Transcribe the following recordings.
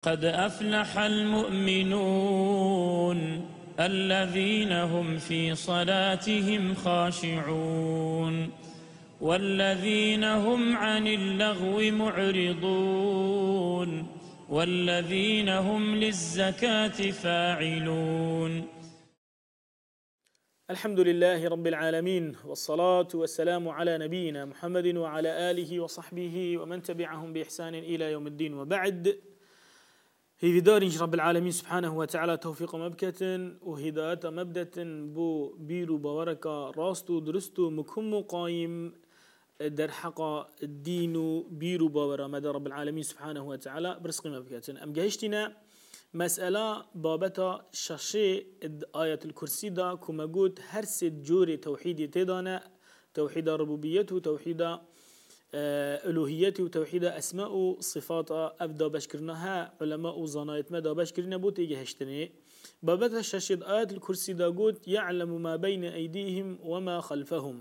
قد أفلح المؤمنون الذين هم في صلاتهم خاشعون والذين هم عن اللغو معرضون والذين هم للزكاة فاعلون. الحمد لله رب العالمين، والصلاة والسلام على نبينا محمد وعلى آله وصحبه ومن تبعهم بإحسان إلى يوم الدين. وبعد، هيدارج رب العالمين سبحانه وتعالى توفيق مبكة وهداية مبدة بو بيرو بوركة راستو درستو مكم قايم در حق الدين بيرو بورا مدى رب العالمين سبحانه وتعالى برزق مبكة. أم جهشتنا مسألة بابتا شاشي آية الكرسي دا كما قلت هرسد جوري توحيدي تدانا توحيد ربوبيته وتوحيد ألوهيته وتوحيد أسماء وصفات أبدا بشكرناها علماء وظنايت مدى بشكرنا بوت يجهشتني بابتا شاشي آية الكرسي دا قلت يعلم ما بين أيديهم وما خلفهم.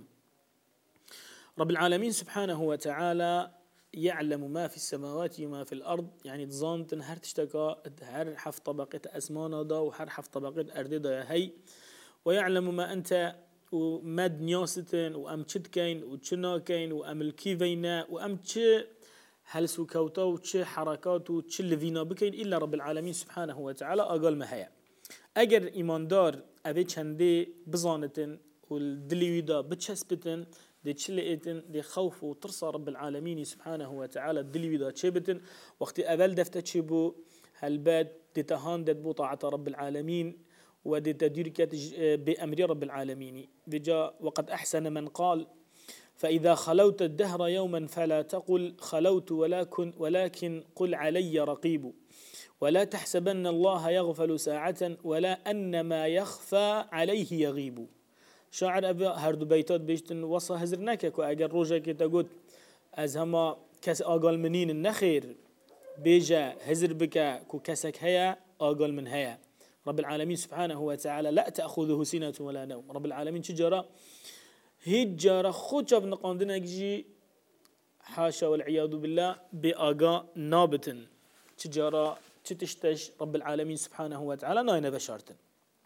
رب العالمين سبحانه وتعالى يعلم ما في السماوات وما في الأرض، يعني تظانتن هر تشتكى هر حف طبقة أسمانا دا وهر حف طبقة أرض دا يا هي، ويعلم ما أنت وما دنياستن وأم تشدكين وتشناكين وأم الكيفينا وأم تش هلسو كوتا وتش حركات وتش لفينا بكين إلا رب العالمين سبحانه وتعالى أقل ما هي. أجر إيمان دار أبي چندي بزانتن والدليو دا بتشسبتن دي تشلئتن دي خوف وترصى رب العالمين سبحانه وتعالى الدلوي دا تشبتن وقت أبل دفتا تشبو هالباد دي تهاندت بو طاعة رب العالمين ودي تديركت بأمر رب العالمين. بجاء وقد أحسن من قال فإذا خلوت الدهر يوما فلا تقل خلوت ولكن قل علي رقيب ولا تحسبن الله يغفل ساعة ولا أن ما يخفى عليه يغيب. شاعر أبا هردو بيتات بيشتن وصا هزرناك كو أجر روجا كي تقول از هما كس أقل منين النخير بيجا هزر بك كو كسك هيا أقل من هيا. رب العالمين سبحانه وتعالى لا تأخذه سنة ولا نوم. رب العالمين تجارة هجارة خوشة بنقاندنا جي حاشا والعياذ بالله بأقا نابتن تجارة تتشتش رب العالمين سبحانه وتعالى ناين بشارتن.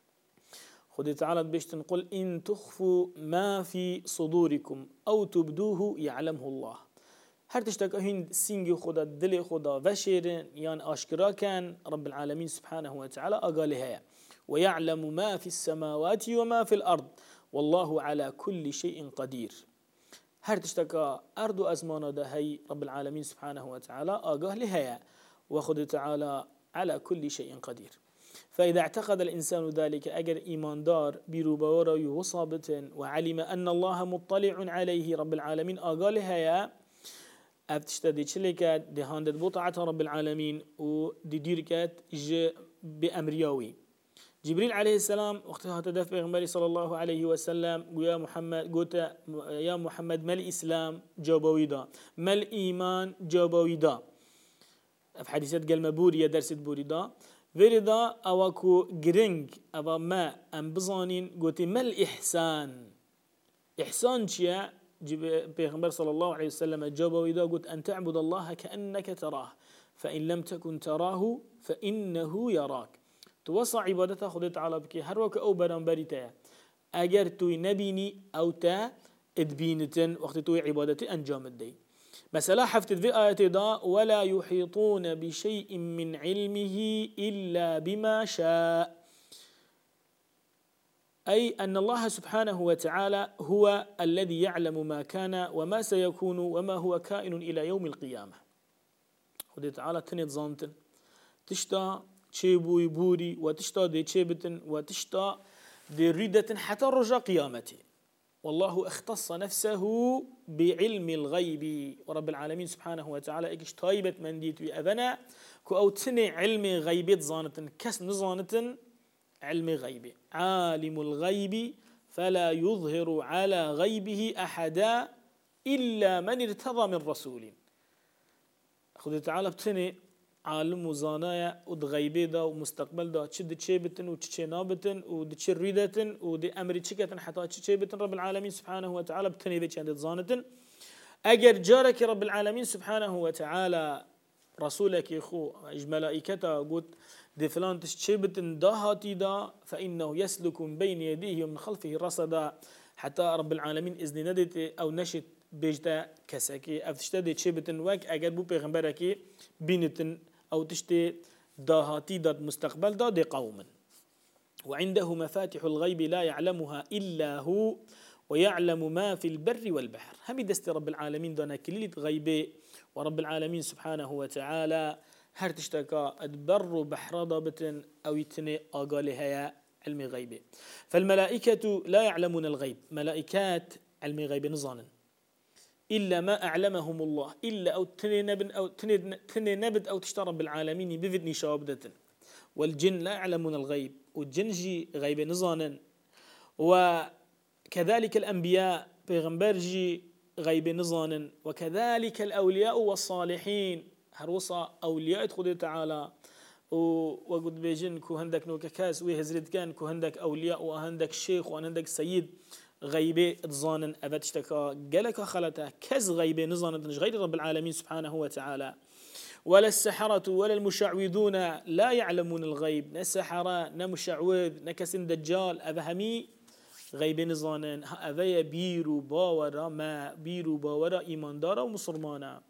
خذ تعالى بيشتن قل إن تخفوا ما في صدوركم أو تبدوه يعلمه الله. هر تشتكهين سينجي خدا دلي خدا وشيرن يعني أشكرا كان رب العالمين سبحانه وتعالى أقالها ويعلم ما في السماوات وما في الأرض والله على كل شيء قدير. هر تشتكى أرض أزمان ده هي رب العالمين سبحانه وتعالى أقالها وخذ تعالى على كل شيء قدير. فإذا اعتقد الإنسان ذلك أجر إيمان دار بروبورا يوصابة وعلم أن الله مطلع عليه رب العالمين أقالها يا أفتشتدي شلكات دهاندت بطاعة رب العالمين وديركات بأمرياوي. جبريل عليه السلام وقتها تدف بغمبري صلى الله عليه وسلم ويا محمد قلت يا محمد ما الإسلام جابويدا ما الإيمان جابويدا في حديثات قال مبوري درست بوريدا فردا أواكو جرينج أبا ما أم بزانين قلت ما الإحسان إحسان شيا بيغمبر صلى الله عليه وسلم جابوا إذا قلت أن تعبد الله كأنك تراه فإن لم تكن تراه فإنه يراك. توصى عبادتها خذت على بكي هروك أو برانبريتا أجر توي نبيني أو تا ادبينتن وقت توي عبادتي أنجام الدين. مسألة حفتت في آية دا ولا يحيطون بشيء من علمه إلا بما شاء، أي أن الله سبحانه وتعالى هو الذي يعلم ما كان وما سيكون وما هو كائن إلى يوم القيامة. خذ تعالى تنت زانتن تشتا تشيبو يبوري وتشتا دي تشيبتن وتشتا دي ريدة حتى رجا قيامته. والله اختص نفسه بعلم الغيب ورب العالمين سبحانه وتعالى ايش طيبة من ديت بأذنا كو أو تني علم غيبت زانتن كس نزانتن علم غيبي عالم الغيب فلا يظهر على غيبه أحدا إلا من ارتضى من رسول. خذ تعالى بتني عالم وزانايا ودغيبي دا ومستقبل دا تشد تشيبتن وتشينابتن ودتشريدتن ودي أمري تشكتن حتى تشيبتن رب العالمين سبحانه وتعالى بتني ذي كانت زانتن. أجر جارك رب العالمين سبحانه وتعالى رسولك يخو اج ملائكته قلت دي فلان تشبت داهاتي دا فإنه يسلك من بين يديه ومن خلفه رصدا حتى رب العالمين إذن ندت أو نشت بيجتا كساكي أفتشتدي تشبت واك أجر بو بيغمبركي بينتن أو تشتي داهاتي دا مستقبل دا دي قوم وعنده مفاتح الغيب لا يعلمها إلا هو ويعلم ما في البر والبحر هم دست رب العالمين دانا كلية غيبي ورب العالمين سبحانه وتعالى هر تشتكى البر بحر ضابط أو يتني أقالها علم غيبي فالملائكة لا يعلمون الغيب ملائكات علم غيب نظانا إلا ما أعلمهم الله إلا أو تني نبد أو تشترى بالعالمين بفدني شابدة والجن لا يعلمون الغيب والجن جي غيب نظانا وكذلك الأنبياء بيغمبر جي غيب نظانا وكذلك الأولياء والصالحين هروصا أولياء خدي تعالى وقد بيجن كو هندك نوكاكاس ويهزرد كان كو هندك أولياء وهندك شيخ وهندك سيد غيبي تظانا أبتشتكا قالك خلتا كز غيبي نظانا غير رب العالمين سبحانه وتعالى ولا السحرة ولا المشعوذون لا يعلمون الغيب نسحرة نمشعوذ نكسن دجال أبهمي غيب نظانا أبيا بيرو باورا ما بيرو باورا إيمان دارا ومسلمانا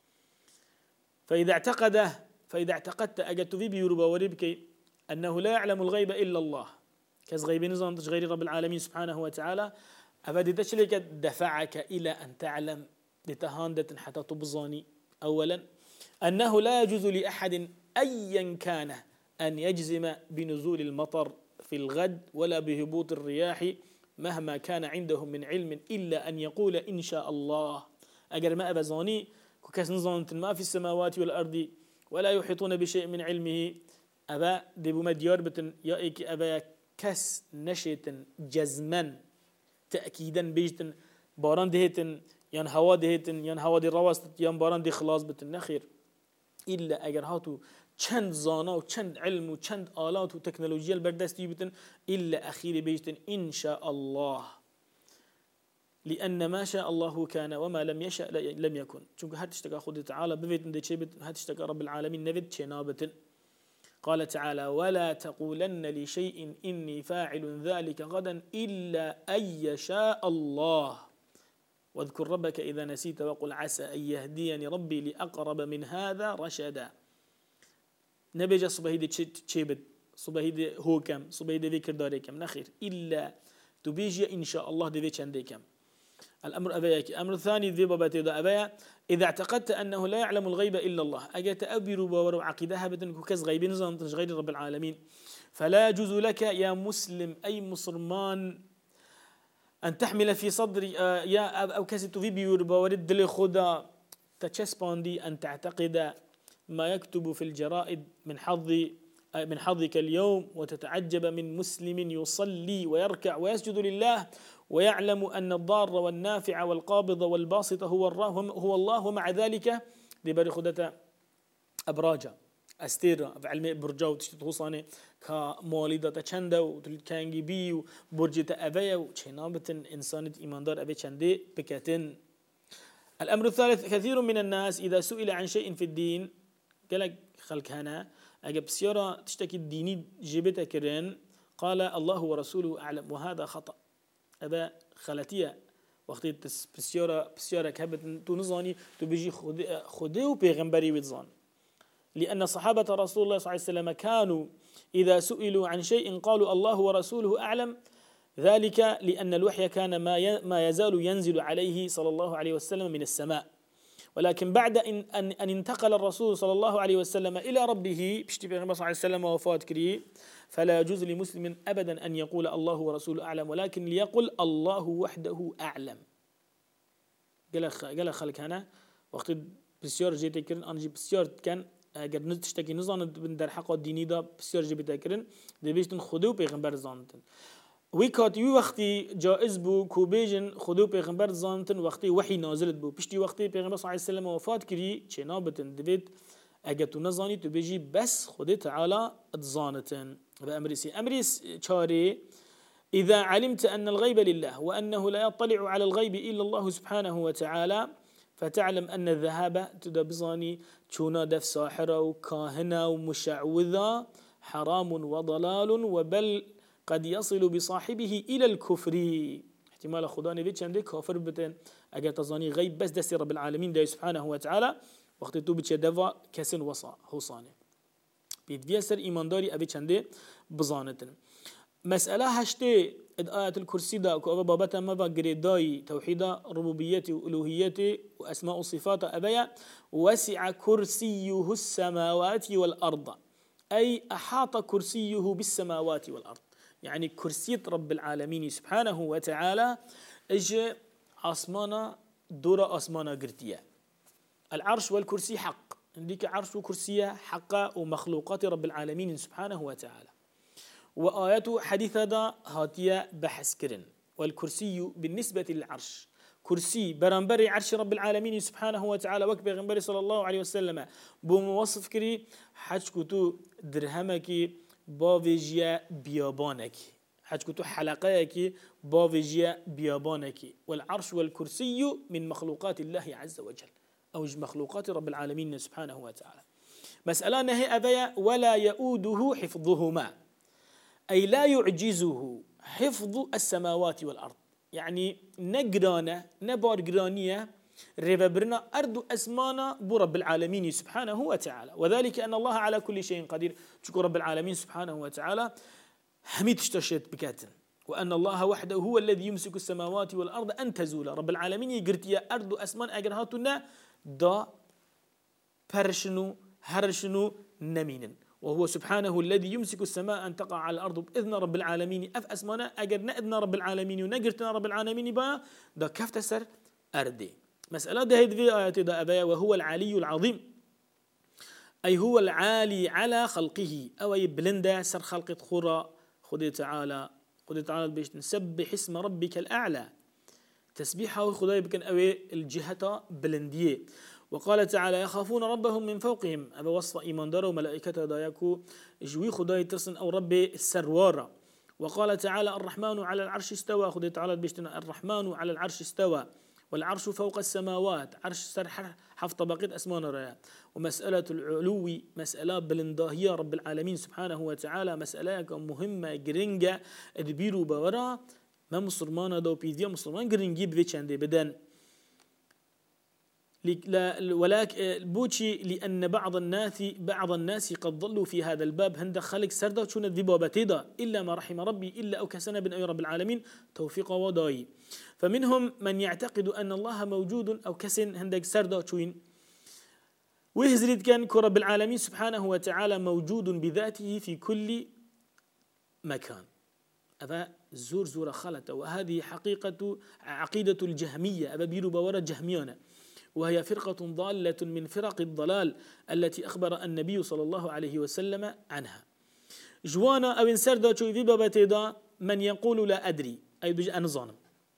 فإذا اعتقدت أجدت في بيرو باوري بكي أنه لا يعلم الغيب إلا الله كز غيب نظام غير رب العالمين سبحانه وتعالى أبدي تشلك دفعك إلى أن تعلم لتهاندة حتى تبظاني أولا أنه لا يجوز لأحد أيا كان أن يجزم بنزول المطر في الغد ولا بهبوط الرياح مهما كان عندهم من علم إلا أن يقول إن شاء الله أجر ما أبزاني كس نظام ما في السماوات والأرض ولا يحيطون بشيء من علمه أبا دبو مديار بتن يأيك أبا كس نشيت جزما تأكيدا بيجتن باران دهتن ين هوا دهتن ين هوا دي رواست ين باران دي خلاص بتن نخير إلا أجر هاتو چند زانا و چند علم و چند آلات و تكنولوجيا البردستي بتن إلا أخير بيجتن إن شاء الله لأن ما شاء الله كان وما لم يشاء لم يكن چونك هاتشتكى خود تعالى بفيتن دي چه هاتشتكى رب العالمين نبت چنابتن قال تعالى ولا تقولن لشيء إني فاعل ذلك غدا إلا أن يشاء الله واذكر ربك إذا نسيت وقل عسى أن يهديني ربي لأقرب من هذا رشدا نبيجا صباهيدي تشيبت صباهيدي هو كم صباهيدي ذكر داري كم نخير إلا تبيجي إن شاء الله دي عندي كم الأمر أبايك أمر الثاني ذي بابتي ذا أبايا إذا اعتقدت أنه لا يعلم الغيب إلا الله أجت أبير باور عقيدها بدن كز غيب نظام غير رب العالمين فلا يجوز لك يا مسلم أي مسلمان أن تحمل في صدري يا أو كسيت في بيور باورد لي خدا تشسباندي أن تعتقد ما يكتب في الجرائد من حظك اليوم وتتعجب من مسلم يصلي ويركع ويسجد لله ويعلم أن الضار والنافع والقابض والباسط هو الله ومع ذلك لبري خدته أبراجا أستيرا في علم برجاو تشتوصاني كمولدة تشندا وتلكانجي بي وبرجة أبايا وشينابة إنسانة إيمان دار أبي تشندي بكاتن. الأمر الثالث كثير من الناس إذا سئل عن شيء في الدين قالك خلق هنا أجب سيارة تشتكي الديني جبتها كرين قال الله ورسوله أعلم وهذا خطأ أبا خلتية وقت بسيارة كهبت تنظاني تبيجي خديه بيغمبري وتظان لأن صحابة رسول الله صلى الله عليه وسلم كانوا إذا سئلوا عن شيء قالوا الله ورسوله أعلم ذلك لأن الوحي كان ما يزال ينزل عليه صلى الله عليه وسلم من السماء ولكن بعد أن انتقل الرسول صلى الله عليه وسلم إلى ربه بشتي بيغمبر صلى الله عليه وسلم وفات كري فلا يجوز لمسلم أبدا أن يقول الله ورسوله أعلم ولكن ليقل الله وحده أعلم قال خلك هنا وقت بسيار جيت كرن أنا جي بسيار كان اگر نتشتكي نزان بندر حق الديني دا بسيار جبت كرن دبيشتن خدو بيغمبر زانتن ويكات يو وقتي جائز بو كوبيجن خدو بيغمبر زانتن وقتي وحي نازلت بو بشتي وقتي بيغمبر صلى الله عليه وسلم وفات كري چنابتن دبيت اگر تو نزاني تو بيجي بس خدي تعالى اتزانتن أمريس شاري إذا علمت أن الغيب لله وأنه لا يطلع على الغيب إلا الله سبحانه وتعالى فتعلم أن الذهاب تدبزاني شونا دف ساحرة وكاهنة ومشعوذة حرام وضلال وبل قد يصل بصاحبه إلى الكفر. احتمال خداني بيت شنده كافر بتن اگر تزاني غيب بس دست رب العالمين ده سبحانه وتعالى وقت تو بيت دوا كسن وصا حصانه بيت بيسر ايمانداري ابي شنده بزانتن. مسألة هشتي آية الكرسي دا كو بابتا ما قريداي توحيد ربوبيتي وألوهيتي وأسماء وصفات أبيا وسع كرسيه السماوات والأرض أي أحاط كرسيه بالسماوات والأرض، يعني كرسي رب العالمين سبحانه وتعالى اجى أسمانا دور أسمانا قرتيا. العرش والكرسي حق، عندك عرش وكرسي حق ومخلوقات رب العالمين سبحانه وتعالى. وآيات حديثة دا هاتية بحث كرن. والكرسي بالنسبة للعرش كرسي برنبري عرش رب العالمين سبحانه وتعالى وك بيغنبري صلى الله عليه وسلم بموصف كري حج كتو درهمك باوجيا بيابانك، حج كتو حلقائك باوجيا بيابانك. والعرش والكرسي من مخلوقات الله عز وجل أو مخلوقات رب العالمين سبحانه وتعالى. مسألة نهي أبيا ولا يؤوده حفظهما أي لا يعجزه حفظ السماوات والأرض، يعني نقرانا نبار قرانية رببرنا أرض أسمانا برب العالمين سبحانه وتعالى. وذلك أن الله على كل شيء قدير، شكر رب العالمين سبحانه وتعالى حميد اشتشت بكاتن. وأن الله وحده هو الذي يمسك السماوات والأرض أن تزولا. رب العالمين يقرت يا أرض أسمان أجرهاتنا دا برشنو هرشنو نمين، وهو سبحانه الذي يمسك السماء أن تقع على الأرض بإذن رب العالمين. أف أسمانا أجر نأذن رب العالمين ونقرتنا رب العالمين با دا كيف تسر أردي. مسألة ده هيد في آيات دا أبايا وهو العلي العظيم أي هو العالي على خلقه أو يبلندا سر خلقة خورا. خذي تعالى بيش نسبح اسم ربك الأعلى تسبيحه خذي بكن أوي الجهة بلندية. وقال تعالى يخافون ربهم من فوقهم أبا وصف إيمان دارو ملائكته دايكو جوي خداي ترسن أو ربي السروارة. وقال تعالى الرحمن على العرش استوى، خدي تعالى بيشتنا الرحمن على العرش استوى والعرش فوق السماوات، عرش سر حف طبقات أسمان ريا. ومسألة العلو مسألة بلنداهية رب العالمين سبحانه وتعالى، مسألة مهمة جرينجا ادبيرو باورا ما مسلمان دو بيديا مسلمان جرينجي بفيتشاندي بدن ولكن بوشي لأن بعض الناس قد ضلوا في هذا الباب هند خلق سردا شون الذبابتيدا إلا ما رحم ربي إلا أو كسنا بن أي رب العالمين توفيق وضاي. فمنهم من يعتقد أن الله موجود أو كسن هندك سردا شوين ويهزرد كان كرب العالمين سبحانه وتعالى موجود بذاته في كل مكان. هذا زور خلته، وهذه عقيدة الجهمية أبا بيرو باورا جهميانا، وهي فرقة ضالة من فرق الضلال التي أخبر النبي صلى الله عليه وسلم عنها. جوانا أو انسردا شوي في بابتدا من يقول لا أدري أي بيج أنا ظالم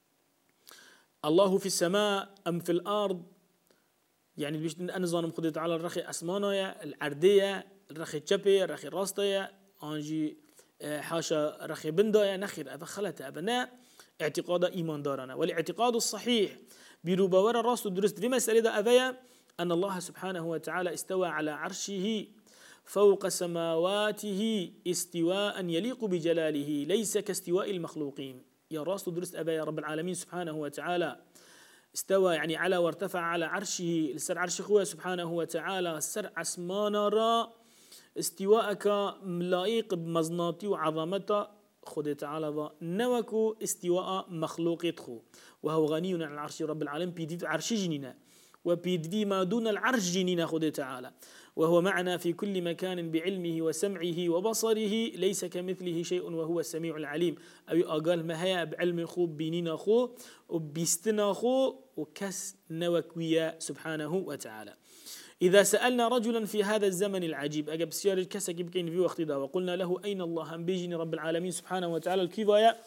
الله في السماء أم في الأرض، يعني بيج أنا ظالم خدت على الرخي أسمانيا العردية الرخي تشبي الرخي راستيا أنجي حاشا رخي بندايا نخير هذا خلته أبناء اعتقاد إيمان دارنا. والاعتقاد الصحيح بيروباورا راس درست في مسألة أبيا أن الله سبحانه وتعالى استوى على عرشه فوق سماواته استواء يليق بجلاله ليس كاستواء المخلوقين. يا راس درست أبيا رب العالمين سبحانه وتعالى استوى يعني على وارتفع على عرشه السر عرش خوه سبحانه وتعالى السر عسمانا را استواءك ملائق بمزناتي وعظمته خذ تعالى ذا نوكو استواء مخلوق خو وهو غني عن العرش رب العالمين بيدي عرش جنينا وبيدي ما دون العرش جنينا خذ تعالى، وهو معنا في كل مكان بعلمه وسمعه وبصره ليس كمثله شيء وهو السميع العليم. أي أقال ما هي بعلم خو بينينا خو وبيستنا خو وكس نوكويا سبحانه وتعالى. إذا سألنا رجلا في هذا الزمن العجيب أجب سيار الكسك بكين في وقت ذا وقلنا له أين الله أم بيجني رب العالمين سبحانه وتعالى الكفاية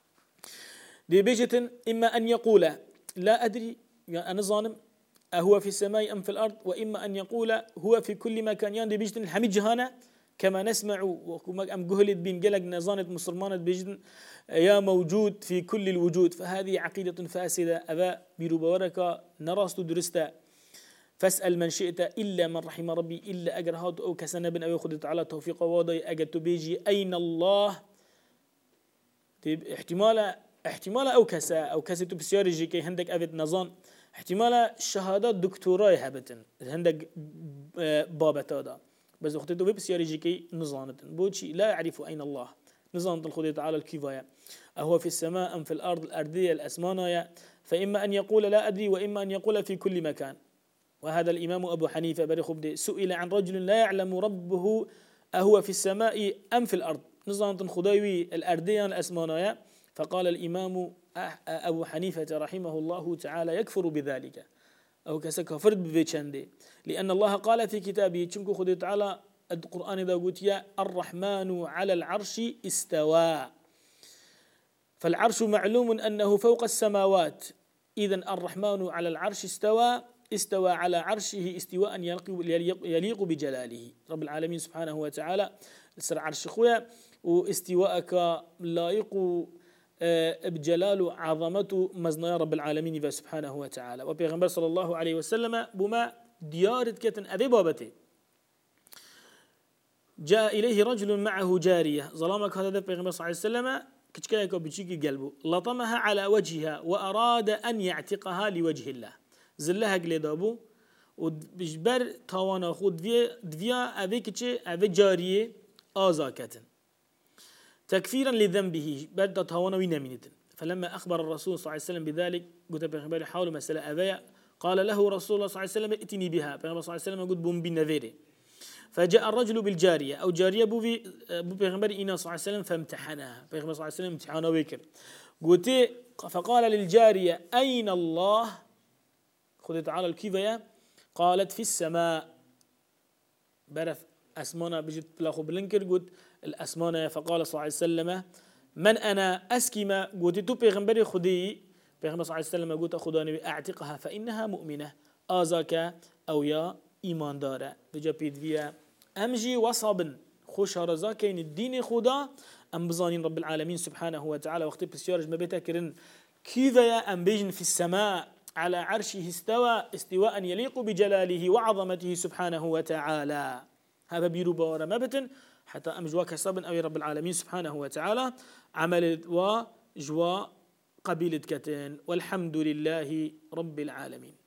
دي بيجة إما أن يقول لا أدري يعني أنا ظالم أهو في السماء أم في الأرض، وإما أن يقول هو في كل مكان يعني دي بيجة الحميد جهانا كما نسمع وكما أم جهلت بين قلق نظانة مسلمانة بجن يا موجود في كل الوجود، فهذه عقيدة فاسدة أبا بيروبورك نراست درستا. فاسأل من شئت إلا من رحم ربي إلا أجرهات أو كسنة بن أبي خدت على توفيق واضي أجت بيجي أين الله احتمال أو كسا بسيارجي كي هندك أبد نظان احتمال شهادات دكتوراي هبتن هندك بابتادا بس أختي بسيارجي كي نظانة بوشي لا يعرف أين الله نظام الخدي تعالى الكفاية أهو في السماء أم في الأرض الأرضية الأسمانية، فإما أن يقول لا أدري وإما أن يقول في كل مكان. وهذا الإمام أبو حنيفة بريخبدي سئل عن رجل لا يعلم ربه أهو في السماء أم في الأرض نظام خديوي الأرضية الأسمانية، فقال الإمام أبو حنيفة رحمه الله تعالى يكفر بذلك أو كسكفر بفيتشاندي، لأن الله قال في كتابه تشنكو خدي تعالى القرآن إذا قلت يا الرحمن على العرش استوى، فالعرش معلوم أنه فوق السماوات، إذن الرحمن على العرش استوى على عرشه استواء يليق بجلاله. رب العالمين سبحانه وتعالى سر عرش خويا واستواءك لائق بجلال عظمته مزنيا رب العالمين سبحانه وتعالى. وبيغمبر صلى الله عليه وسلم بما ديارت كتن أبي بابته جاء إليه رجل معه جارية ظلامك هذا بيغمبر صلى الله عليه وسلم كتكايك بتشيكي قلبه لطمها على وجهها وأراد أن يعتقها لوجه الله زلها قليدابو وبجبر توانا خود دفيا أبيكتش أبي جارية آزاكتن تكفيرا لذنبه بعد توانا وينامينتن. فلما أخبر الرسول صلى الله عليه وسلم بذلك قلت بيغمبر حاول مسألة أبايا قال له رسول الله صلى الله عليه وسلم ائتني بها. بيغمبر صلى الله عليه وسلم قلت بوم بالنذيري فجاء الرجل بالجارية أو جارية بو بيغمبر إنا صلى الله عليه وسلم فامتحنها. بيغمبر صلى الله عليه وسلم امتحانه ويكر قلت فقال للجارية أين الله خذ تعالى الكيفية قالت في السماء برف أسمانا بجد بلاخو بلنكر قلت الأسمانا. فقال صلى الله عليه وسلم من أنا أسكما قلت تو بيغمبري خذي. بيغمبر صلى الله عليه وسلم قلت خذاني أعتقها فإنها مؤمنة آزاك أو يا إيمان دارة بجابيد فيها أمجي وصابن خوش هرزاكين الدين خدا أم بزانين رب العالمين سبحانه وتعالى وقت بسيارج ما بيتكرن كيفيا أم بيجن في السماء على عرشه استوى استواء يليق بجلاله وعظمته سبحانه وتعالى. هذا بيروبا ورمبتن حتى أمجواك صابن أو رب العالمين سبحانه وتعالى عملت وجوا قبيلة كتن والحمد لله رب العالمين.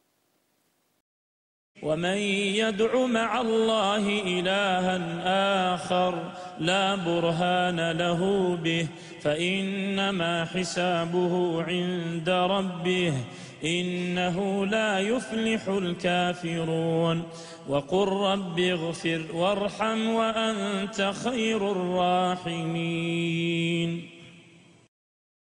ومن يدع مع الله إلها آخر لا برهان له به فإنما حسابه عند ربه إنه لا يفلح الكافرون. وقل رب اغفر وارحم وأنت خير الراحمين.